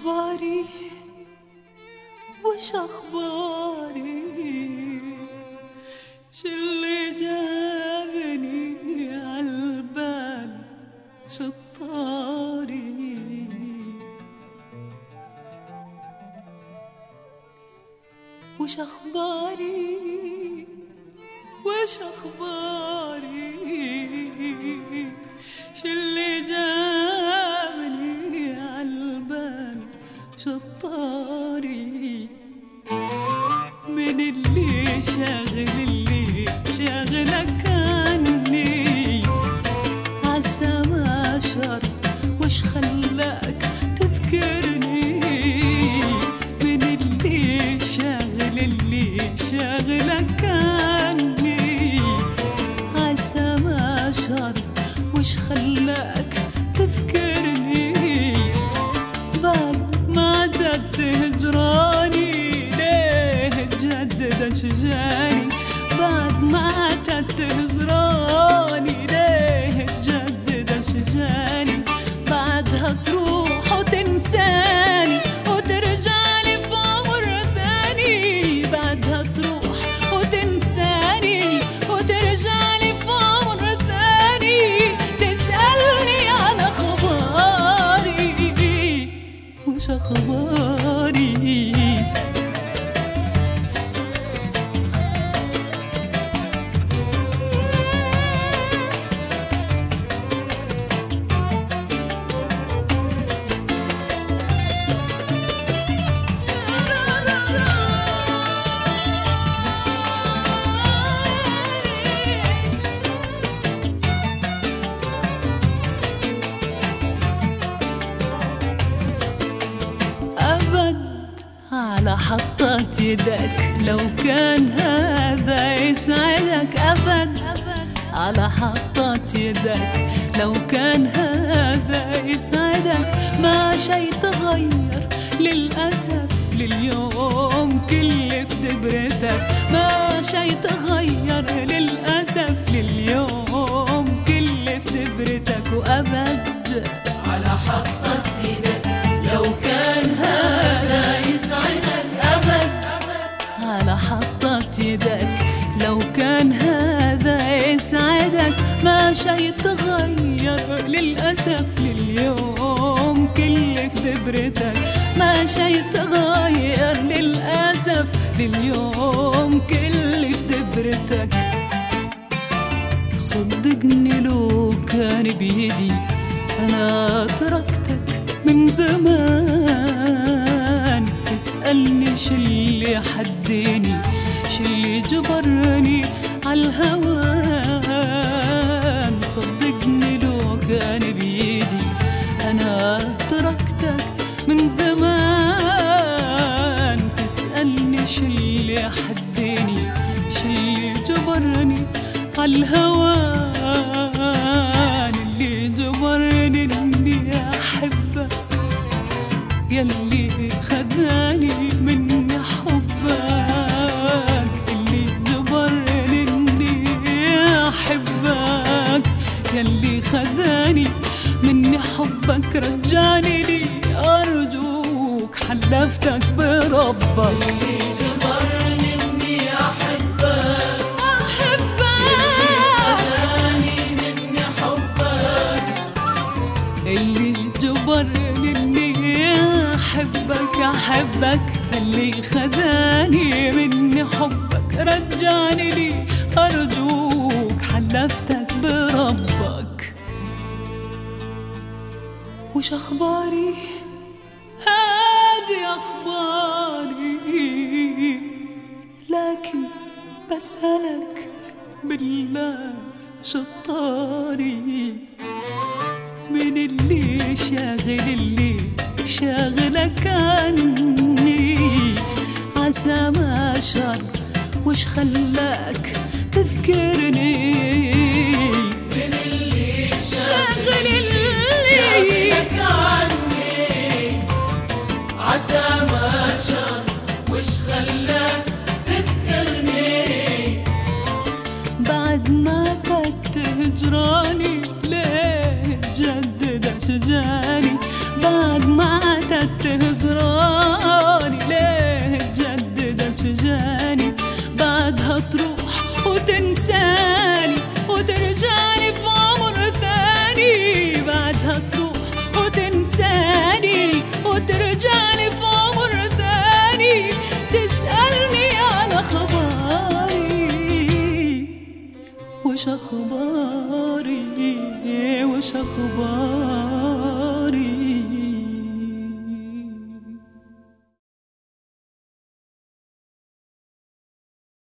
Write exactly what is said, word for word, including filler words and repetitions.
أخباري وش أخباري شاللي جابني عالبال شطاري وش أخباري وش أخباري شاللي جابني عالبال شطاري من اللي شاغل اللي شاغلك عني عسى ما شر وش خلاك تذكرني من اللي شاغل اللي شاغلك عني عسى ما شر وش خلاك تذكرني بعد ما عدت هجراني ليه تجدد شجاني بعد ما عدت هجراني ليه تجدد شجاني بعدها تروح وتنساني وترجعلي في عمر ثاني بعدها تروح وتنساني وترجعلي في عمر ثاني تسألني عن أخباري وش أخباري على حطة يدك لو كان هذا يسعدك أبد على حطة يدك لو كان هذا يسعدك ما شي تغير للأسف لليوم كل في دبرتك ما شي تغير للأسف لليوم كل في دبرتك وأبد على حطة يدك لو كان هذا يسعدك أبد على حطة يدك لو كان هذا يسعدك ما شي تغير للأسف لليوم كل في دبرتك ما شي تغير للأسف لليوم كل في دبرتك صدقني لو كان بيدي أنا تركتك من زمان تسألني شلي حديني شلي جبرني عالهوان صدقني لو كان بيدي أنا تركتك من زمان تسألني شلي حديني شلي جبرني عالهوان اللي جبرني إني أحبك يلي خذاني مني حبك اللي جبرني إني أحبك يلي خذاني مني حبك رجعني لي أرجوك حلفتك بربك اللي جبرني إني أحبك خذاني مني حبك اللي جبرني إني أحبك أحبك اللي خذاني مني حبك رجعني لي أرجوك حلفتك بربك وش أخباري هذه أخباري لكن بسألك بالله شطاري من اللي شاغل اللي شاغلك عني عسى ما شر وش خلاك تذكرني من اللي شاغل اللي شاغلك عني عسى ما شر وش خلاك تذكرني بعد ما كنت هجراني ليه تجدد شجاني بعد ما عتدت هجراني وش اخباري وش اخباري